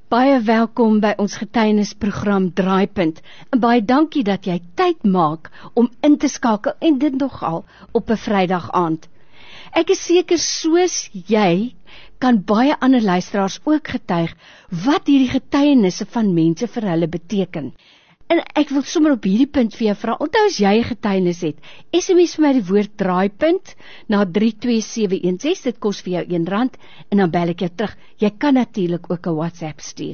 Baie welkom by ons getuienisprogram Draaipunt. En baie dankie dat jy tyd maak om in te skakel en dit nogal op 'n Vrydag aand. Ek is seker soos jy kan baie ander luisteraars ook getuig wat hierdie getuienisse van mense vir hulle beteken. En ek wil sommer op hierdie punt vir jou vra, onthou as jy 'n getuienis het, SMS vir my die woord draaipunt na 32716, dit kos vir jou R1 en dan bel ek jou terug. Jy kan natuurlik ook 'n WhatsApp stuur,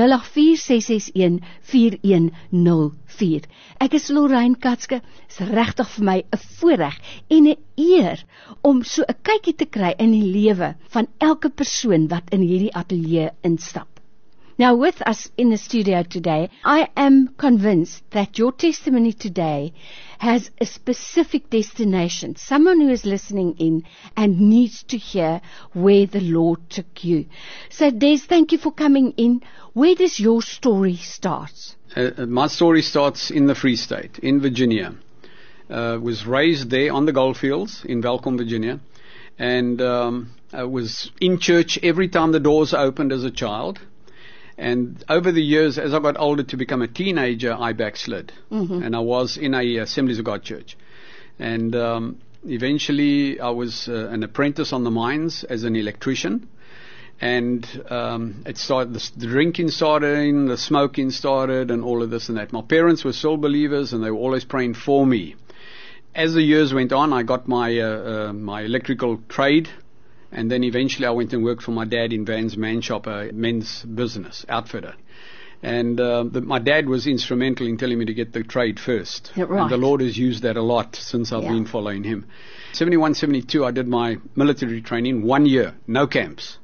0846614104. Ek is Lorraine Katske, is regtig vir my 'n voorreg en 'n eer om so 'n kykie te kry in die lewe van elke persoon wat in hierdie ateljee instap. Now, with us in the studio today, I am convinced that your testimony today has a specific destination, someone who is listening in and needs to hear where the Lord took you. So, Des, thank you for coming in. Where does your story start? My story starts in the Free State, in Virginia. Was raised there on the goldfields in Welcome, Virginia. And I was in church every time the doors opened as a child. And over the years, as I got older to become a teenager, I backslid. And I was in a Assemblies of God church. And eventually I was an apprentice on the mines as an electrician. And it started, the drinking started, the smoking started, and all of this and that. My parents were still believers, and they were always praying for me. As the years went on, I got my my electrical trade. And then eventually I went and worked for my dad in Vans Man Shop, a men's business outfitter. And my dad was instrumental in telling me to get the trade first. Yeah, right. And the Lord has used that a lot since I've been following him. 71, 72, I did my military training, 1 year, no camps.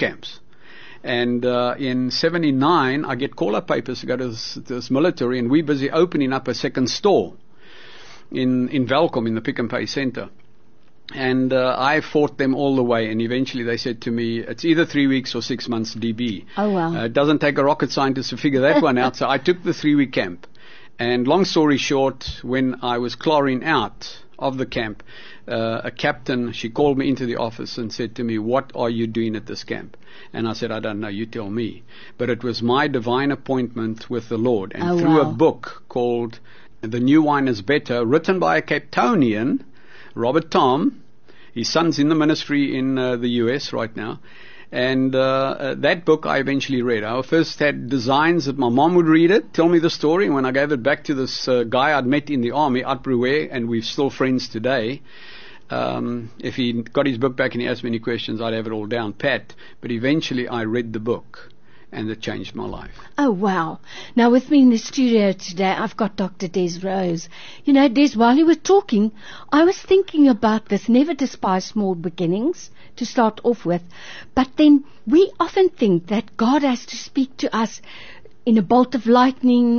And in 79, I get call-up papers to go to this military, and we're busy opening up a second store in Welcome, in the Pick and Pay Center. And I fought them all the way, and eventually they said to me, it's either 3 weeks or 6 months DB. Oh, wow. It doesn't take a rocket scientist to figure that one out. So I took the 3-week camp. And long story short, when I was clawing out of the camp, a captain, she called me into the office and said to me, what are you doing at this camp? And I said, I don't know, you tell me. But it was my divine appointment with the Lord. And through a book called The New Wine is Better, written by a Capetonian, Robert Tom, his son's in the ministry in the US right now, and that book I eventually read. I first had designs that my mom would read it, tell me the story, and when I gave it back to this guy I'd met in the army, Art Bruer, and we're still friends today, if he got his book back and he asked me any questions, I'd have it all down pat, but eventually I read the book. And it changed my life. Oh, wow. Now, with me in the studio today, I've got Dr. Des Rose. You know, Des, while you were talking, I was thinking about this, never despise small beginnings, to start off with. But then we often think that God has to speak to us in a bolt of lightning,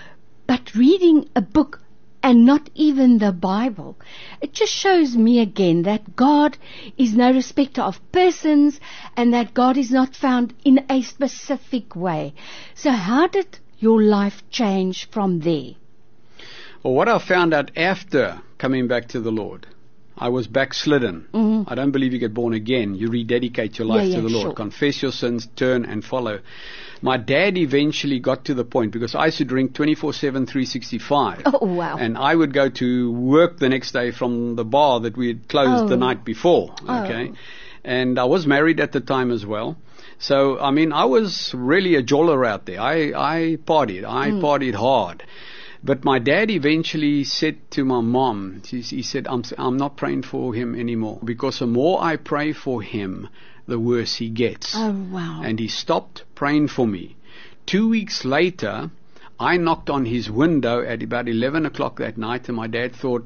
but reading a book and not even the Bible. It just shows me again that God is no respecter of persons and that God is not found in a specific way. So how did your life change from there? Well, what I found out after coming back to the Lord, I was backslidden. I don't believe you get born again. You rededicate your life to the Lord. Sure. Confess your sins, turn and follow. My dad eventually got to the point, because I used to drink 24/7, 365. Oh, wow. And I would go to work the next day from the bar that we had closed the night before. Okay. And I was married at the time as well. So, I mean, I was really a joller out there. I partied. I partied hard. But my dad eventually said to my mom, he said, I'm not praying for him anymore, because the more I pray for him, the worse he gets. Oh, wow. And he stopped praying for me. 2 weeks later, I knocked on his window at about 11 o'clock that night, and my dad thought,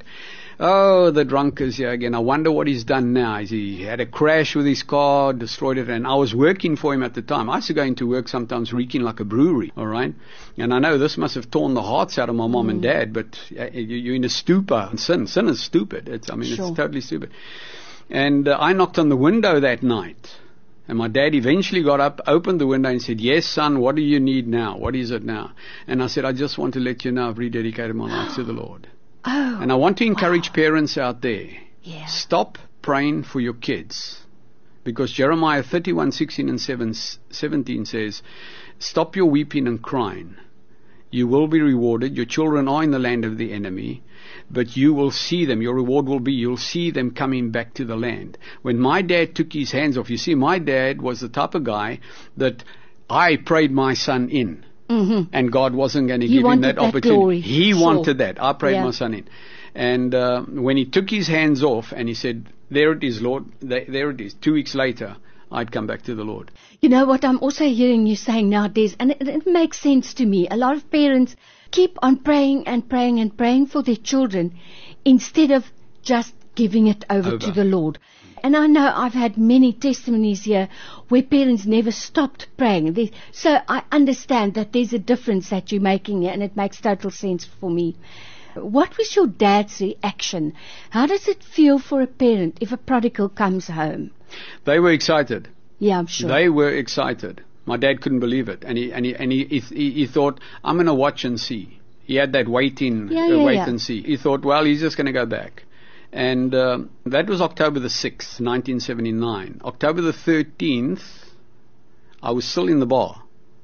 oh, the drunk is here again. I wonder what he's done now. He had a crash with his car, destroyed it, and I was working for him at the time. I used to go into work sometimes reeking like a brewery, all right? And I know this must have torn the hearts out of my mom and dad, but you're in a stupor. Sin is stupid. It's totally stupid. And I knocked on the window that night. And my dad eventually got up, opened the window and said, yes, son, what do you need now? What is it now? And I said, I just want to let you know I've rededicated my life to the Lord. Oh, and I want to encourage parents out there. Yeah. Stop praying for your kids. Because Jeremiah 31:16 and 17 says, stop your weeping and crying. You will be rewarded. Your children are in the land of the enemy, but you will see them. Your reward will be, you'll see them coming back to the land. When my dad took his hands off, you see, my dad was the type of guy that I prayed my son in. Mm-hmm. And God wasn't going to give him that opportunity. Glory. He wanted that. I prayed Yeah. my son in. And when he took his hands off and he said, there it is, Lord, there it is. 2 weeks later, I'd come back to the Lord. You know what I'm also hearing you saying nowadays, and it makes sense to me. A lot of parents keep on praying and praying and praying for their children instead of just giving it over to the Lord. And I know I've had many testimonies here where parents never stopped praying. So I understand that there's a difference that you're making here, and it makes total sense for me. What was your dad's reaction? How does it feel for a parent if a prodigal comes home? They were excited. Yeah, I'm sure. They were excited. My dad couldn't believe it, and he thought, I'm going to watch and see. He had that wait and see. He thought, well, he's just going to go back. And that was October the 6th, 1979. October the 13th, I was still in the bar.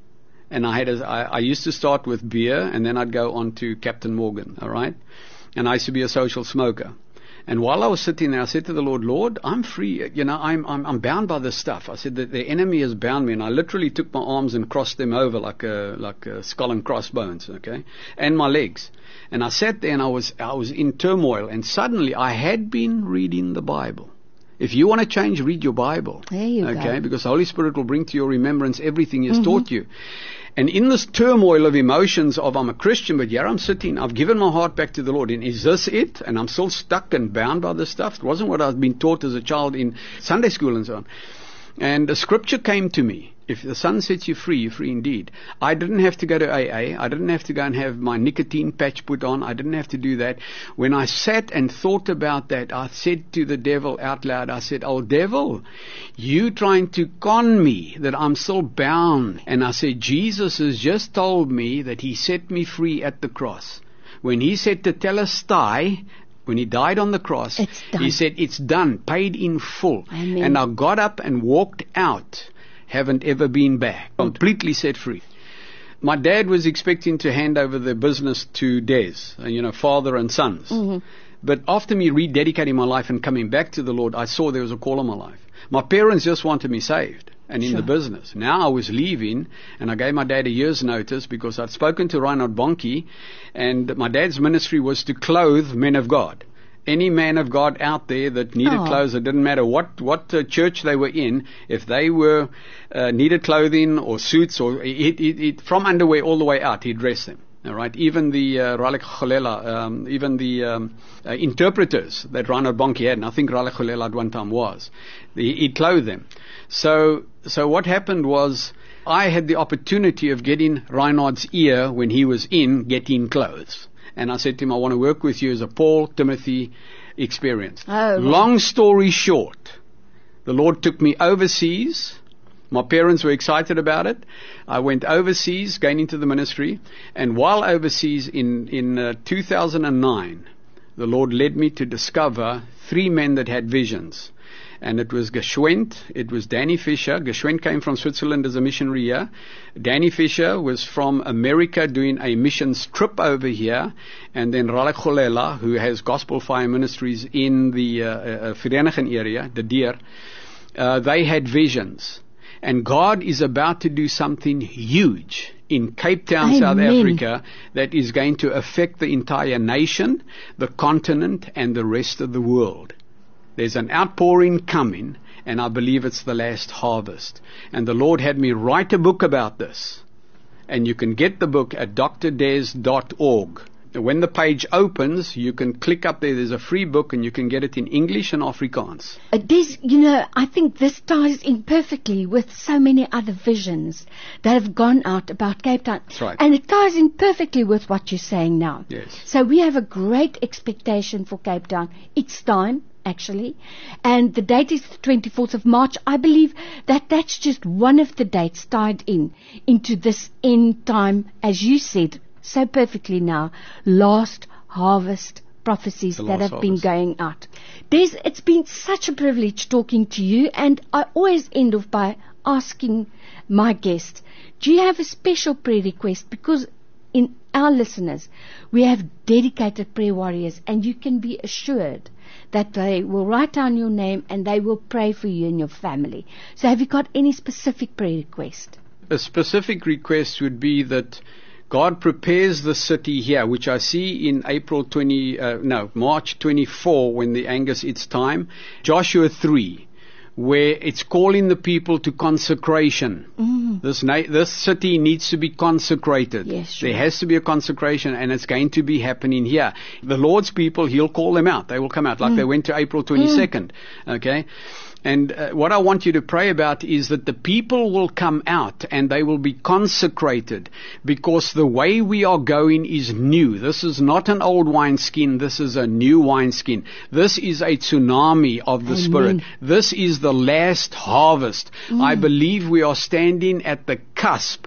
And I used to start with beer, and then I'd go on to Captain Morgan, all right? And I used to be a social smoker. And while I was sitting there, I said to the Lord, Lord, I'm free. You know, I'm bound by this stuff. I said that the enemy has bound me, and I literally took my arms and crossed them over like a skull and crossbones, okay, and my legs. And I sat there, and I was in turmoil. And suddenly, I had been reading the Bible. If you want to change, read your Bible. There you okay, go. because the Holy Spirit will bring to your remembrance everything He has taught you. And in this turmoil of emotions of I'm a Christian, but here I'm sitting, I've given my heart back to the Lord. And is this it? And I'm still stuck and bound by this stuff. It wasn't what I'd been taught as a child in Sunday school and so on. And a scripture came to me. If the Son sets you free, you're free indeed. I didn't have to go to AA. I didn't have to go and have my nicotine patch put on. I didn't have to do that. When I sat and thought about that, I said to the devil out loud, I said, oh devil, you trying to con me that I'm still bound. And I said, Jesus has just told me that He set me free at the cross. When He said to Telestai, when He died on the cross, He said, it's done, paid in full. Amen. And I got up and walked out. Haven't ever been back. Completely set free. My dad was expecting to hand over the business to Des, father and sons. Mm-hmm. But after me rededicating my life and coming back to the Lord, I saw there was a call on my life. My parents just wanted me saved and in the business. Now I was leaving, and I gave my dad a year's notice because I'd spoken to Reinhard Bonnke, and my dad's ministry was to clothe men of God. Any man of God out there that needed clothes, it didn't matter what church they were in, if they were needed clothing or suits or from underwear all the way out, he'd dress them. All right, even the Raleigh Cholela, even the interpreters that Reinhard Bonnke had, and I think Raleigh Cholela at one time was, he'd clothe them. So what happened was, I had the opportunity of getting Reinhard's ear when he was in getting clothes. And I said to him, I want to work with you as a Paul Timothy experience. Oh, long story short, the Lord took me overseas. My parents were excited about it. I went overseas, going into the ministry. And while overseas in 2009, the Lord led me to discover 3 men that had visions. And it was Geschwend, it was Danny Fisher. Geschwend came from Switzerland as a missionary here. Danny Fisher was from America doing a missions trip over here. And then Raleigh Cholela, who has Gospel Fire Ministries in the Verenigen area, the Deer, they had visions. And God is about to do something huge in Cape Town, South Africa, that is going to affect the entire nation, the continent, and the rest of the world. There's an outpouring coming, and I believe it's the last harvest. And the Lord had me write a book about this. And you can get the book at drdes.org. When the page opens, you can click up there. There's a free book, and you can get it in English and Afrikaans. I think this ties in perfectly with so many other visions that have gone out about Cape Town. That's right. And it ties in perfectly with what you're saying now. Yes. So we have a great expectation for Cape Town. It's time, actually. And the date is the 24th of March. I believe that that's just one of the dates tied into this end time, as you said so perfectly now, last harvest prophecies The that last have been harvest. going out. It's been such a privilege talking to you, and I always end off by asking my guest, do you have a special prayer request? Because in our listeners, we have dedicated prayer warriors, and you can be assured that they will write down your name and they will pray for you and your family. So have you got any specific prayer request? A specific request would be that God prepares the city here, which I see in March 24, when the Angus it's time, Joshua 3, where it's calling the people to consecration. This city needs to be consecrated. Yes, sure. There has to be a consecration, and it's going to be happening here. The Lord's people, He'll call them out. They will come out, like they went to April 22nd. Okay? And what I want you to pray about is that the people will come out and they will be consecrated, because the way we are going is new. This is not an old wineskin. This is a new wineskin. This is a tsunami of the Spirit. This is the last harvest. I believe we are standing at the cusp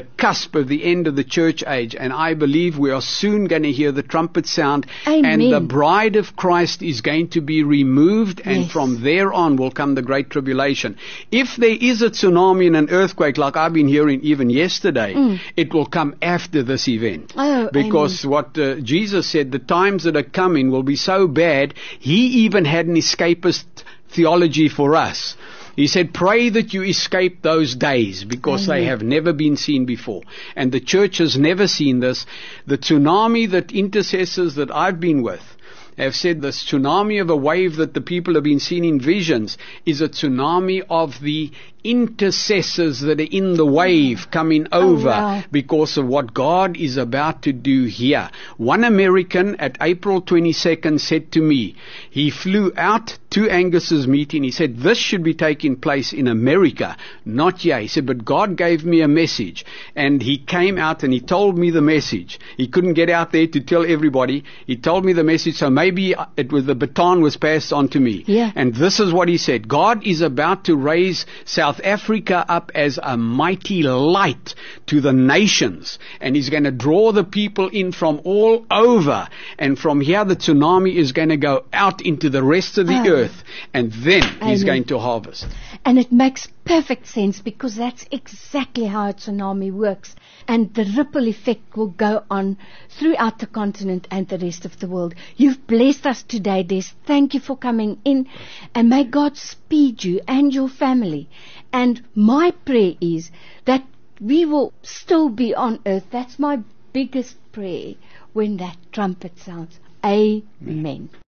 of the end of the church age, and I believe we are soon going to hear the trumpet sound. Amen. And the bride of Christ is going to be removed, and Yes. from there on will come the great tribulation. If there is a tsunami and an earthquake, like I've been hearing even yesterday, it will come after this event. Oh, because what Jesus said, the times that are coming will be so bad. He even had an escapist theology for us. He said, pray that you escape those days, because they have never been seen before. And the church has never seen this. The tsunami that intercessors that I've been with have said, the tsunami of a wave that the people have been seeing in visions is a tsunami of the intercessors that are in the wave coming over wow. because of what God is about to do here. One American at April 22nd said to me, he flew out to Angus's meeting. He said, this should be taking place in America, not here. He said, but God gave me a message. And he came out and he told me the message. He couldn't get out there to tell everybody. He told me the message, so maybe the baton was passed on to me. Yeah. And this is what he said. God is about to raise South Africa up as a mighty light to the nations. And He's going to draw the people in from all over. And from here the tsunami is going to go out into the rest of the earth. And then He's going to harvest. And it makes perfect sense, because that's exactly how a tsunami works. And the ripple effect will go on throughout the continent and the rest of the world. You've blessed us today, Des. Thank you for coming in. And may God speed you and your family. And my prayer is that we will still be on earth. That's my biggest prayer when that trumpet sounds. Amen.